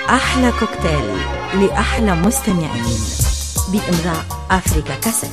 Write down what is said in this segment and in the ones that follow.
أحلى كوكتيل لأحلى مستمعين بإمضاء أفريكا كاسيت.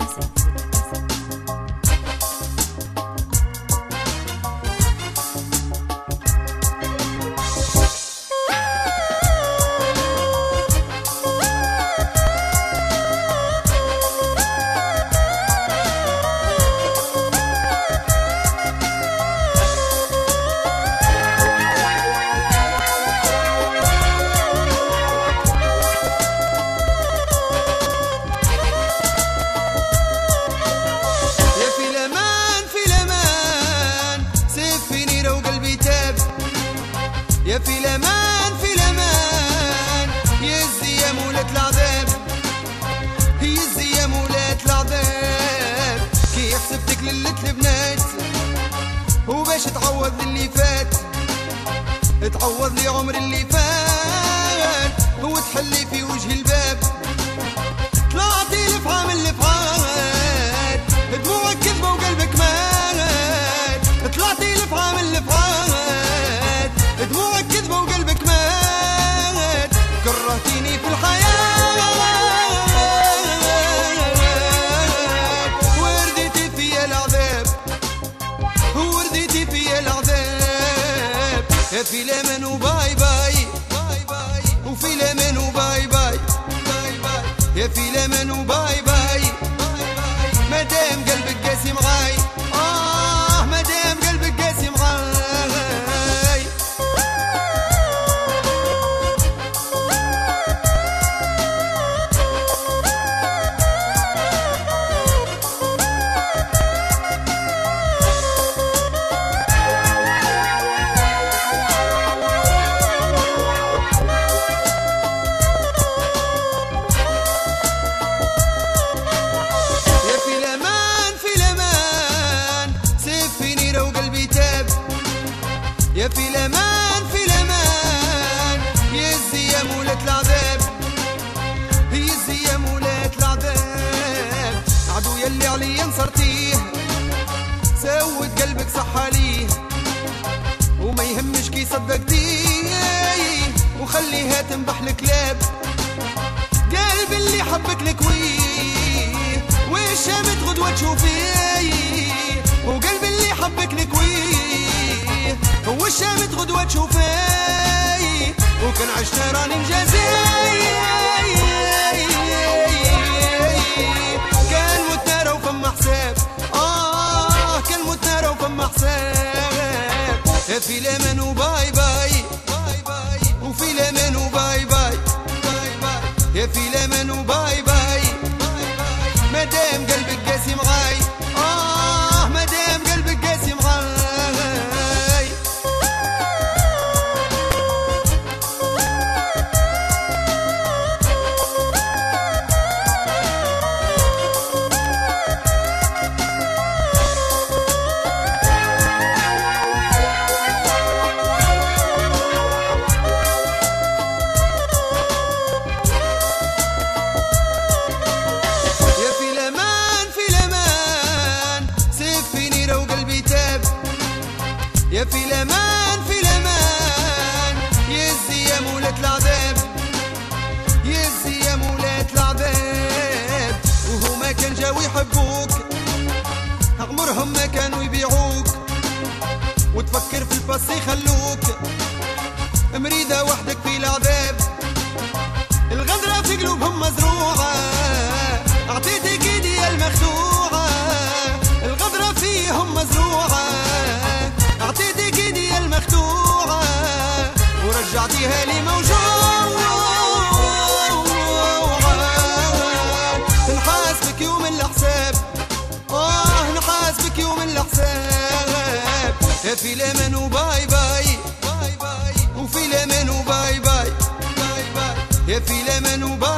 يا في الأمان في الأمان يزي يا مولات العذاب، يزي يا مولات العذاب. كي حسبتك للت البنات وباش تعوض اللي فات، تعوض لي عمر اللي فات وتحلي في وجه الباب. طلعتي لفعام الفعات دموعك كذبة وقلبك مات، طلعتي لفعام الفعات دموعك كذبة وقلبك مات. كرهتيني في الحياة ورديتي فيا العذاب، ورديتي فيا العذاب. يا في الأمان وباي باي، وفي الأمان وباي باي، يا في الأمان وباي باي. مادام قلبك قاسي معاي، مادام قلبك قاسي معاي. يا في الأمان في الأمان يزي يا مولات العذاب، يزي يا مولات العذاب. عدو يلي عليا نصرتيه سود قلبك صح عليه، وما يهمش كي صدقتيه وخليها تنبح الكلاب. قلب اللي حبك لكويه والشامت غدوة تشوفيه، وقلب اللي حبك لكويه والشامت غدوة تشوفيه. وكان عشنا راني نجازي كان متنا وفما حساب، كان متنا وفما حساب. يا في الأمان وباي باي، وفي الأمان وباي باي، يا في الأمان وباي باي. مادام قلبك قاسي معاي، مادام قلبك قاسي معاي. يا في الأمان في الأمان يزي يا مولات العذاب، يزي يا مولات العذاب. وهما كان جاو يحبوك عمرهم ما كانوا يبيعوك، وتفكر في الباسي خلوك مريدة وحدك في العذاب. الغدرة في قلوبهم مزروعة أعطيتك ايدي المخدوعة، الغدرة فيهم مزروعة أعطيتك ايدي المخدوعة ورجعتيها لي موجوعة. نحاسبك يوم الحساب، نحاسبك يوم الحساب. يا في الأمان وباي باي، وفي الأمان وباي باي، يا في الأمان وباي.